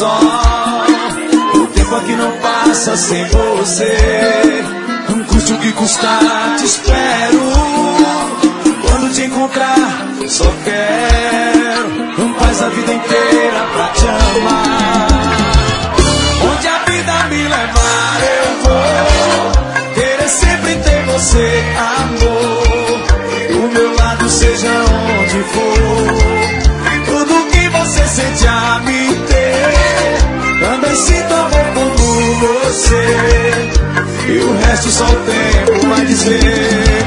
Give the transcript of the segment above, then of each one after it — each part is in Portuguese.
só. O tempo aqui não passa sem você. Não custe o que custar, te espero. Quando te encontrar, só quero paz a vida inteira pra te amar. Onde a vida me levar eu vou querer sempre ter você, amor. O meu lado seja onde for. Tudo que você sente a me ter, também sinto amor como você. E o resto só o tempo vai dizer.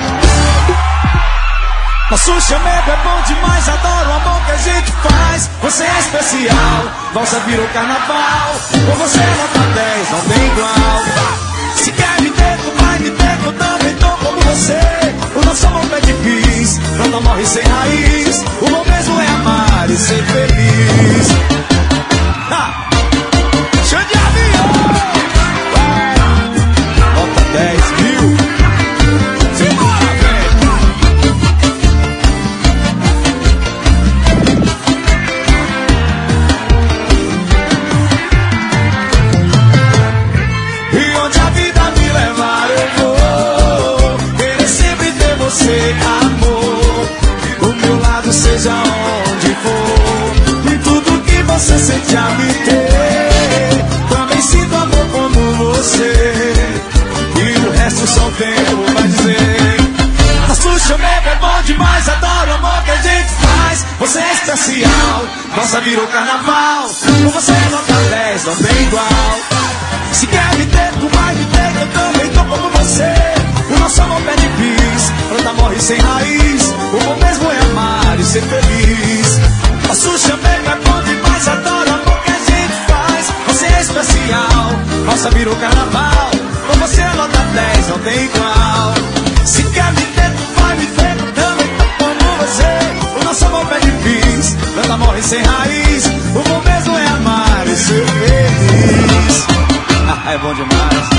Nosso chamego é bom demais, adoro o amor que a gente faz. Você é especial, valsa virou carnaval. Com você nota 10, não tem igual. Se quer me ter, tu vai me ter, eu também tô como você. O nosso amor é difícil, não morre sem raiz. O bom mesmo é amar e ser feliz. Show de avião! Nota 10.000. Amor, o meu lado seja onde for. E tudo que você sente a me ter, também sinto amor como você. E o resto só o tempo vai dizer. Nosso chamego é bom demais, adoro o amor que a gente faz. Você é especial, nossa virou carnaval. Com você nota 10, não tem igual. Se quer me ter, tu vai me ter, eu também tô como você. O nosso amor é difícil, planta morre sem raiz. O bom mesmo é amar e ser feliz. Nosso chamego é bom demais, adoro o amor que a gente faz. Você é especial, nossa virou carnaval. Com você a nota 10 não tem igual. Se quer me ter, tu vai me ter, eu também tô como você. O nosso amor é difícil, planta morre sem raiz. O bom mesmo é amar e ser feliz. É bom demais.